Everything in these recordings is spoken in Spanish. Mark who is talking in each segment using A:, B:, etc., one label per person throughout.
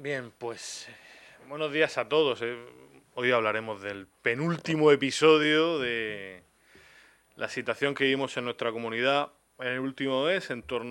A: Bien, pues buenos días a todos. Hoy hablaremos del penúltimo episodio de la situación que vivimos en nuestra comunidad en el último mes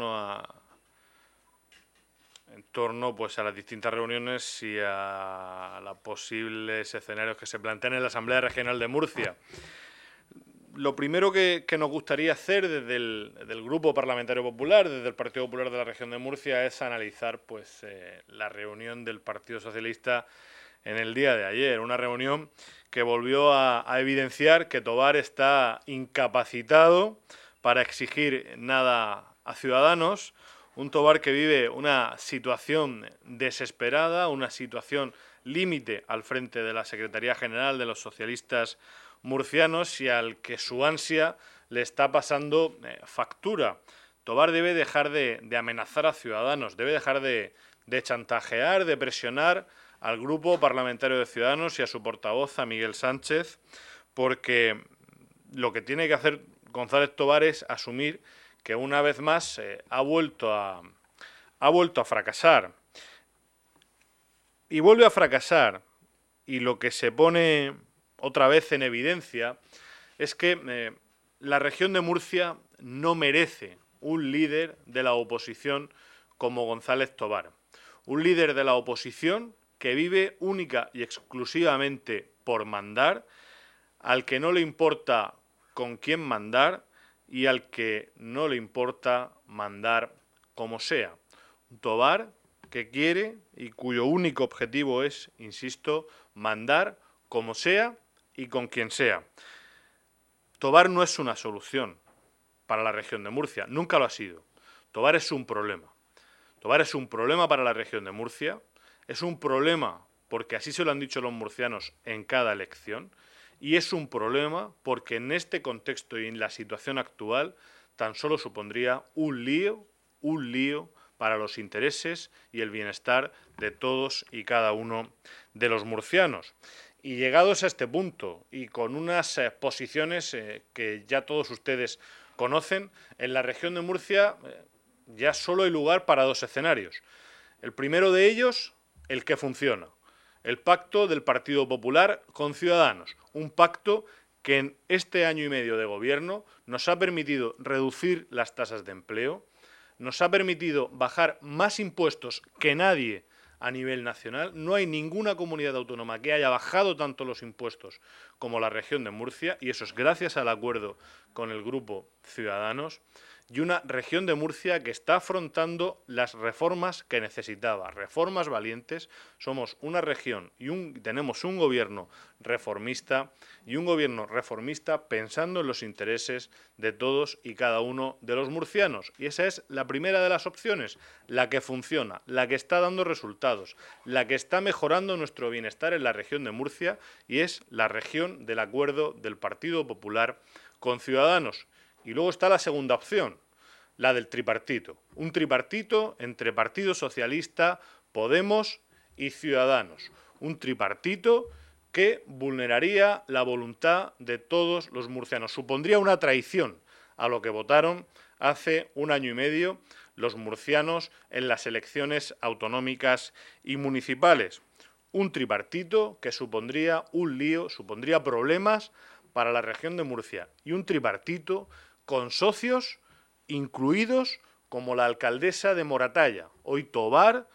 A: en torno pues a las distintas reuniones y a los posibles escenarios que se plantean en la Asamblea Regional de Murcia. Lo primero que nos gustaría hacer desde el Grupo Parlamentario Popular, desde el Partido Popular de la Región de Murcia, es analizar la reunión del Partido Socialista en el día de ayer. Una reunión que volvió a evidenciar que Tobar está incapacitado para exigir nada a Ciudadanos. Un Tobar que vive una situación desesperada, una situación límite al frente de la Secretaría General de los Socialistas murcianos y al que su ansia le está pasando factura. Tobar debe dejar de amenazar a Ciudadanos, debe dejar de chantajear, de presionar al Grupo Parlamentario de Ciudadanos y a su portavoz, a Miguel Sánchez, porque lo que tiene que hacer González Tobar es asumir que una vez más ha vuelto a fracasar. Y vuelve a fracasar. Y lo que se pone otra vez en evidencia es que la región de Murcia no merece un líder de la oposición como González Tobar. Un líder de la oposición que vive única y exclusivamente por mandar, al que no le importa con quién mandar y al que no le importa mandar como sea. Un Tobar que quiere y cuyo único objetivo es, insisto, mandar como sea y con quien sea. Tobar no es una solución para la región de Murcia, nunca lo ha sido. Tobar es un problema. Tobar es un problema para la región de Murcia, es un problema porque así se lo han dicho los murcianos en cada elección, y es un problema porque en este contexto y en la situación actual tan solo supondría un lío para los intereses y el bienestar de todos y cada uno de los murcianos. Y llegados a este punto y con unas posiciones que ya todos ustedes conocen, en la región de Murcia ya solo hay lugar para dos escenarios. El primero de ellos, el que funciona. El pacto del Partido Popular con Ciudadanos. Un pacto que en este año y medio de gobierno nos ha permitido reducir las tasas de empleo, nos ha permitido bajar más impuestos que nadie a nivel nacional. No hay ninguna comunidad autónoma que haya bajado tanto los impuestos como la región de Murcia, y eso es gracias al acuerdo con el Grupo Ciudadanos. Y una región de Murcia que está afrontando las reformas que necesitaba, reformas valientes. Somos una región y tenemos un gobierno reformista, y un gobierno reformista pensando en los intereses de todos y cada uno de los murcianos. Y esa es la primera de las opciones, la que funciona, la que está dando resultados, la que está mejorando nuestro bienestar en la región de Murcia, y es la región del acuerdo del Partido Popular con Ciudadanos. Y luego está la segunda opción, la del tripartito. Un tripartito entre Partido Socialista, Podemos y Ciudadanos. Un tripartito que vulneraría la voluntad de todos los murcianos. Supondría una traición a lo que votaron hace un año y medio los murcianos en las elecciones autonómicas y municipales. Un tripartito que supondría un lío, supondría problemas para la región de Murcia. Y un tripartito con socios incluidos como la alcaldesa de Moratalla. Hoy Tobar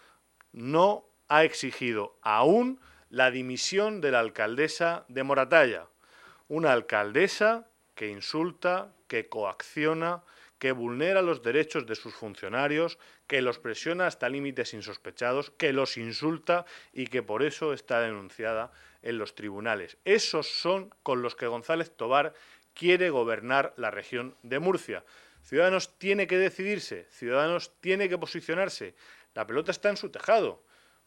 A: no ha exigido aún la dimisión de la alcaldesa de Moratalla. Una alcaldesa que insulta, que coacciona, que vulnera los derechos de sus funcionarios, que los presiona hasta límites insospechados, que los insulta y que por eso está denunciada en los tribunales. Esos son con los que González Tobar quiere gobernar la región de Murcia. Ciudadanos tiene que decidirse, Ciudadanos tiene que posicionarse. La pelota está en su tejado.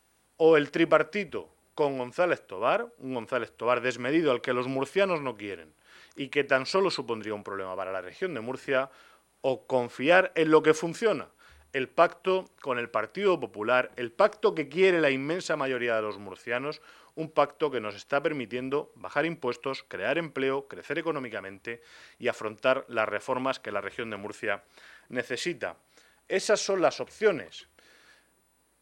A: O el tripartito con González Tobar, un González Tobar desmedido al que los murcianos no quieren y que tan solo supondría un problema para la región de Murcia, o confiar en lo que funciona, el pacto con el Partido Popular, el pacto que quiere la inmensa mayoría de los murcianos, un pacto que nos está permitiendo bajar impuestos, crear empleo, crecer económicamente y afrontar las reformas que la región de Murcia necesita. Esas son las opciones.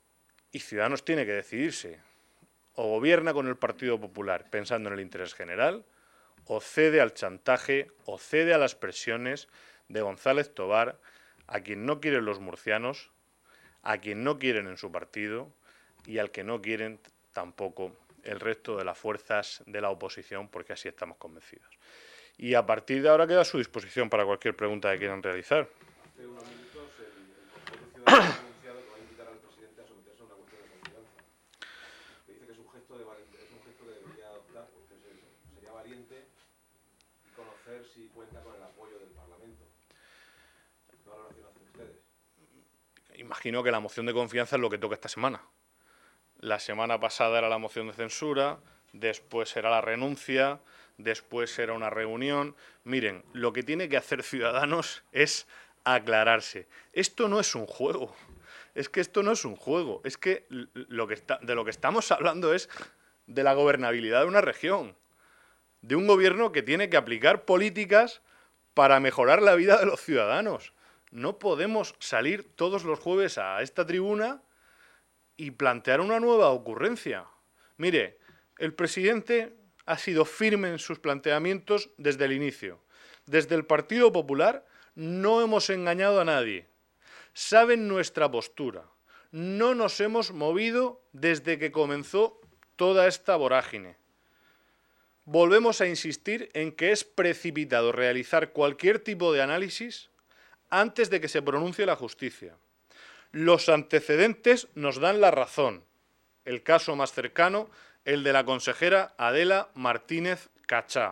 A: Y Ciudadanos tiene que decidirse. O gobierna con el Partido Popular pensando en el interés general, o cede al chantaje, o cede a las presiones de González Tobar, a quien no quieren los murcianos, a quien no quieren en su partido y al que no quieren tampoco el resto de las fuerzas de la oposición, porque así estamos convencidos. Y a partir de ahora queda a su disposición para cualquier pregunta que quieran realizar.
B: Hace unos minutos el Partido Ciudadano ha anunciado que va a invitar al presidente a someterse a una cuestión de confianza. Que dice que es un gesto que debería adoptar, porque sería valiente y conocer si cuenta con el apoyo del Parlamento. ¿Qué valoración hacen ustedes?
A: Imagino que la moción de confianza es lo que toca esta semana. La semana pasada era la moción de censura, después era la renuncia, después era una reunión. Miren, lo que tiene que hacer Ciudadanos es aclararse. Esto no es un juego. Es que esto no es un juego. Es que de lo que estamos hablando es de la gobernabilidad de una región, de un gobierno que tiene que aplicar políticas para mejorar la vida de los ciudadanos. No podemos salir todos los jueves a esta tribuna y plantear una nueva ocurrencia. Mire, el presidente ha sido firme en sus planteamientos desde el inicio. Desde el Partido Popular no hemos engañado a nadie. Saben nuestra postura. No nos hemos movido desde que comenzó toda esta vorágine. Volvemos a insistir en que es precipitado realizar cualquier tipo de análisis antes de que se pronuncie la justicia. Los antecedentes nos dan la razón. El caso más cercano, el de la consejera Adela Martínez Cachá,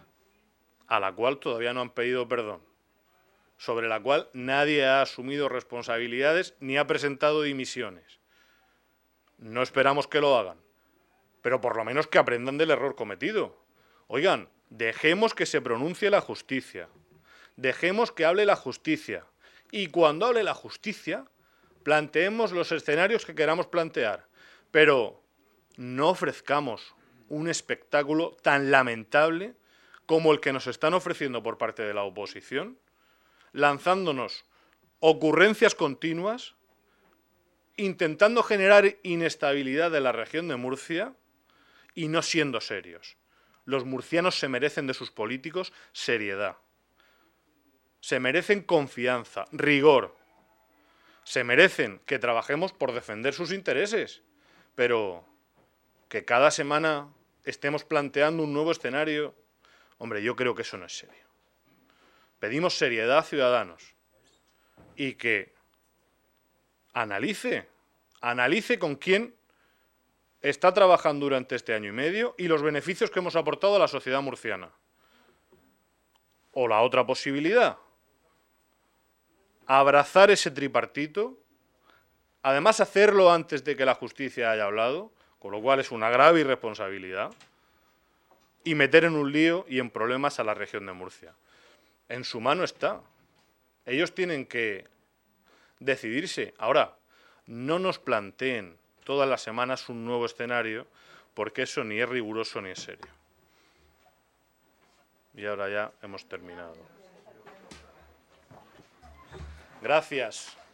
A: a la cual todavía no han pedido perdón, sobre la cual nadie ha asumido responsabilidades ni ha presentado dimisiones. No esperamos que lo hagan, pero por lo menos que aprendan del error cometido. Oigan, dejemos que se pronuncie la justicia, dejemos que hable la justicia, y cuando hable la justicia, planteemos los escenarios que queramos plantear, pero no ofrezcamos un espectáculo tan lamentable como el que nos están ofreciendo por parte de la oposición, lanzándonos ocurrencias continuas, intentando generar inestabilidad de la región de Murcia y no siendo serios. Los murcianos se merecen de sus políticos seriedad, se merecen confianza, rigor, se merecen que trabajemos por defender sus intereses, pero que cada semana estemos planteando un nuevo escenario, hombre, yo creo que eso no es serio. Pedimos seriedad a Ciudadanos y que analice con quién está trabajando durante este año y medio y los beneficios que hemos aportado a la sociedad murciana. O la otra posibilidad, abrazar ese tripartito, además hacerlo antes de que la justicia haya hablado, con lo cual es una grave irresponsabilidad, y meter en un lío y en problemas a la región de Murcia. En su mano está. Ellos tienen que decidirse. Ahora, no nos planteen todas las semanas un nuevo escenario, porque eso ni es riguroso ni es serio. Y ahora ya hemos terminado. Gracias.